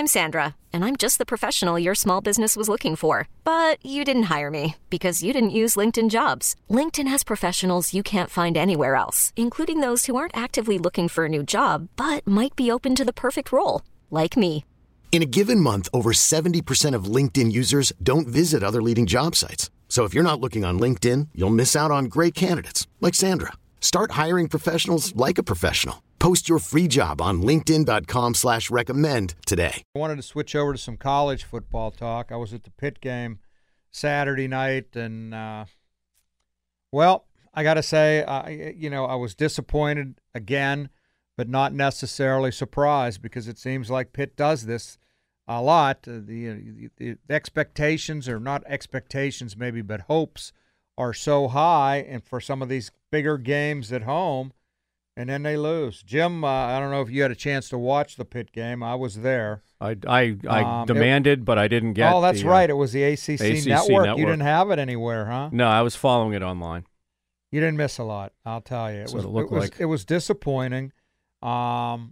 I'm Sandra, and I'm just the professional your small business was looking for. But you didn't hire me because you didn't use LinkedIn Jobs. LinkedIn has professionals you can't find anywhere else, including those who aren't actively looking for a new job, but might be open to the perfect role, like me. In a given month, over 70% of LinkedIn users don't visit other leading job sites. So if you're not looking on LinkedIn, you'll miss out on great candidates like Sandra. Start hiring professionals like a professional. Post your free job on linkedin.com/recommend today. I wanted to switch over to some college football talk. I was at the Pitt game Saturday night, and, well, I got to say, I was disappointed again, but not necessarily surprised because it seems like Pitt does this a lot. The expectations, or not expectations maybe, but hopes are so high, and for some of these bigger games at home, and then they lose. Jim, I don't know if you had a chance to watch the Pitt game. I was there. I demanded, but I didn't get. Oh, that's right. It was the ACC Network. You didn't have it anywhere, huh? No, I was following it online. You didn't miss a lot, I'll tell you. It was disappointing. I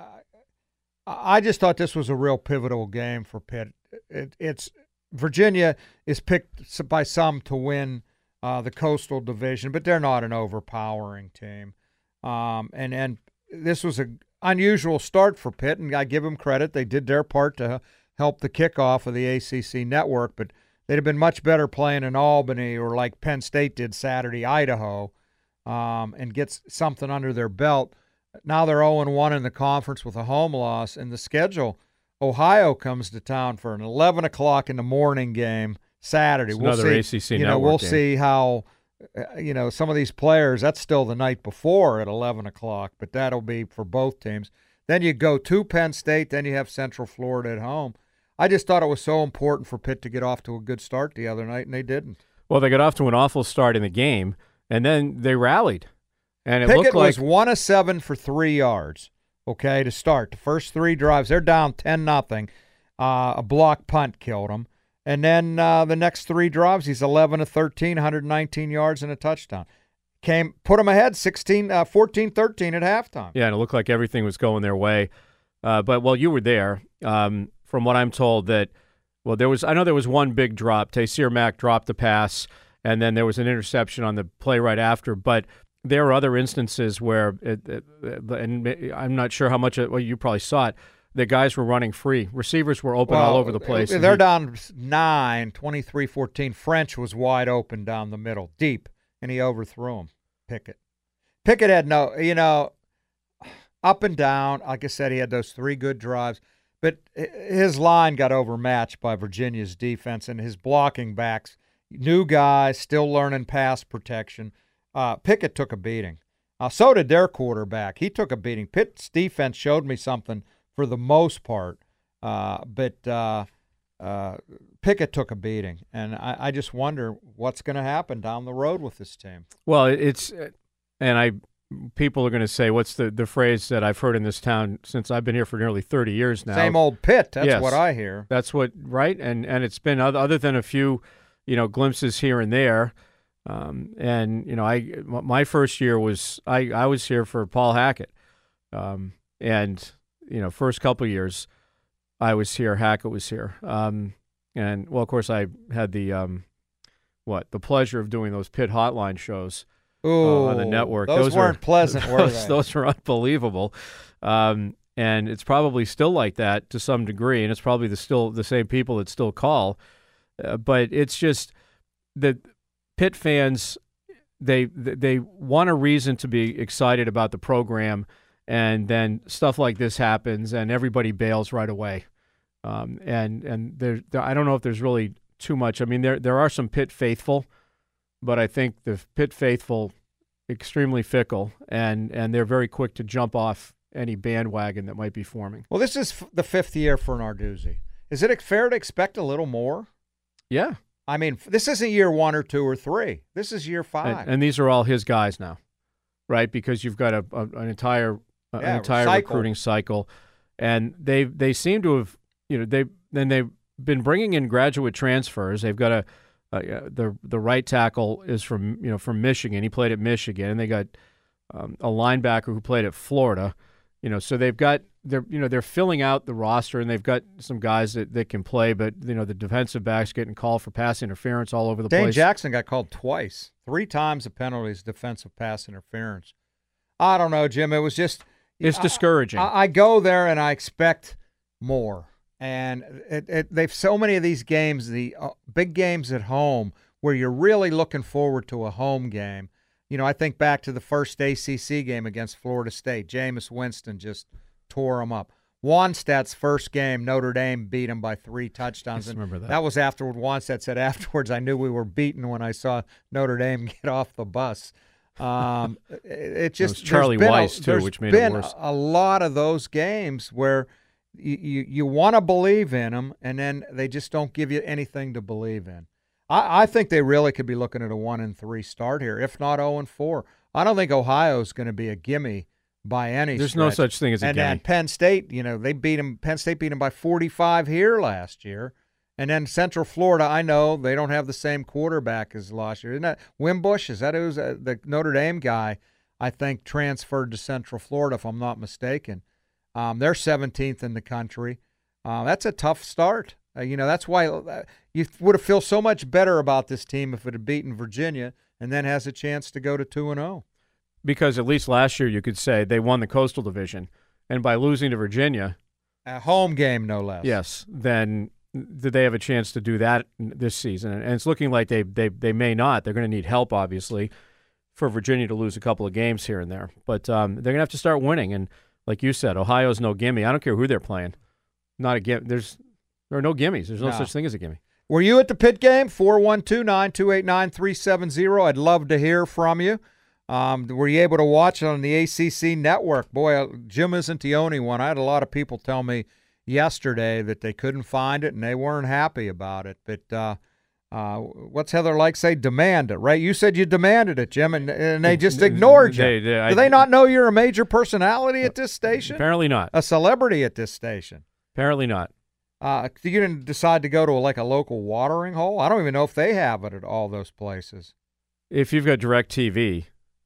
just thought this was a real pivotal game for Pitt. It's Virginia is picked by some to win the Coastal Division, but they're not an overpowering team. And this was an unusual start for Pitt, and I give them credit. They did their part to help the kickoff of the ACC Network, but they'd have been much better playing in Albany or like Penn State did Saturday, Idaho, and get something under their belt. Now they're 0-1 in the conference with a home loss. In the schedule, Ohio comes to town for an 11 o'clock in the morning game Saturday. It's another ACC Network we'll game. See how some of these players, that's still the night before at 11 o'clock, but that'll be for both teams. Then you go to Penn State, then you have Central Florida at home. I just thought it was so important for Pitt to get off to a good start the other night, and they didn't. Well, they got off to an awful start in the game, and then they rallied. And it Pickett looked like was 1 of 7 for 3 yards, to start. The first 3 drives, they're down 10-0. A block punt killed them. And then the next 3 drives, he's 11 of 13, 119 yards and a touchdown. Put them ahead 14-13 at halftime. Yeah, and it looked like everything was going their way. But you were there. From what I'm told, I know there was one big drop. Taysir Mack dropped the pass, and then there was an interception on the play right after. But there are other instances where, and I'm not sure how much. You probably saw it. The guys were running free. Receivers were open all over the place. They're down 9, 23-14. French was wide open down the middle, deep, and he overthrew him, Pickett. Pickett had up and down. Like I said, he had those 3 good drives. But his line got overmatched by Virginia's defense, and his blocking backs, new guys, still learning pass protection. Pickett took a beating. So did their quarterback. He took a beating. Pitt's defense showed me something for the most part, but Pickett took a beating, and I just wonder what's going to happen down the road with this team. Well, people are going to say, what's the phrase that I've heard in this town since I've been here for nearly 30 years now? Same old Pitt, that's yes, what I hear. That's what, right? And it's been, other than a few, glimpses here and there, my first year was, I was here for Paul Hackett, first couple of years I was here, Hackett was here. Of course, I had the pleasure of doing those Pitt Hotline shows on the network. Those weren't pleasant, were they? Those were unbelievable. And it's probably still like that to some degree, and it's probably still the same people that still call. But it's just that Pitt fans, they want a reason to be excited about the program. And then stuff like this happens, and everybody bails right away. And there, I don't know if there's really too much. I mean, there are some Pitt faithful, but I think the Pitt faithful extremely fickle, and they're very quick to jump off any bandwagon that might be forming. Well, this is the 5th year for Narduzzi. Is it fair to expect a little more? Yeah. I mean, this isn't year 1 or 2 or 3. This is year 5. And these are all his guys now, right? Because you've got an entire recruiting cycle, and they seem to have they've been bringing in graduate transfers. They've got the right tackle is from Michigan. He played at Michigan, and they got a linebacker who played at Florida. So they've got they're filling out the roster, and they've got some guys that can play, but the defensive backs getting called for pass interference all over the place. Dane Jackson got called twice, 3 times a penalty is defensive pass interference. I don't know, Jim. It was just it's discouraging. I go there and I expect more, and they've so many of these games, the big games at home, where you're really looking forward to a home game. I think back to the first ACC game against Florida State. Jameis Winston just tore them up. Wannstedt's first game, Notre Dame beat him by 3 touchdowns. I remember that. That was afterward. Wannstedt said afterwards, I knew we were beaten when I saw Notre Dame get off the bus. It just was Charlie Weiss, too, which made it worse. There's been a lot of those games where you want to believe in them, and then they just don't give you anything to believe in. I think they really could be looking at a 1-3 start here, if not 0-4. I don't think Ohio's going to be a gimme by any There's stretch. no such thing as a gimme. And Penn State, they beat them. Penn State beat them by 45 here last year. And then Central Florida, I know they don't have the same quarterback as last year. Isn't that Wimbush? Is that who's the Notre Dame guy? I think transferred to Central Florida, if I'm not mistaken. They're 17th in the country. That's a tough start. That's why you would have felt so much better about this team if it had beaten Virginia and then has a chance to go to 2-0. Because at least last year you could say they won the Coastal Division, and by losing to Virginia, a home game no less. Yes, then did they have a chance to do that this season? And it's looking like they may not. They're going to need help, obviously, for Virginia to lose a couple of games here and there. But they're going to have to start winning. And like you said, Ohio's no gimme. I don't care who they're playing. Not a gimme. There are no gimmies. There's no such thing as a gimme. Were you at the Pitt game? 412-928-9370. I'd love to hear from you. Were you able to watch it on the ACC network? Boy, Jim isn't the only one. I had a lot of people tell me yesterday that they couldn't find it and they weren't happy about it. But what's Heather like say? Demand it, right? You said you demanded it, Jim, and they just ignored you. Do they not know you're a major personality at this station? Apparently not. A celebrity at this station? Apparently not. You didn't decide to go to a local watering hole? I don't even know if they have it at all those places. If you've got DirecTV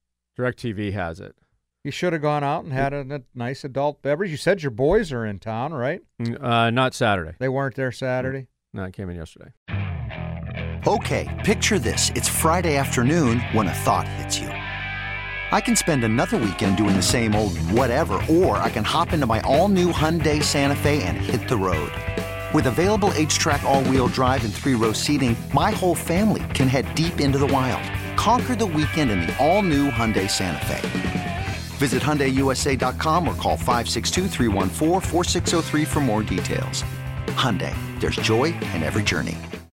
has it. You should have gone out and had a nice adult beverage. You said your boys are in town, right? Not Saturday. They weren't there Saturday? No, it came in yesterday. Okay, picture this. It's Friday afternoon when a thought hits you. I can spend another weekend doing the same old whatever, or I can hop into my all-new Hyundai Santa Fe and hit the road. With available H-Track all-wheel drive and 3-row seating, my whole family can head deep into the wild. Conquer the weekend in the all-new Hyundai Santa Fe. Visit HyundaiUSA.com or call 562-314-4603 for more details. Hyundai, there's joy in every journey.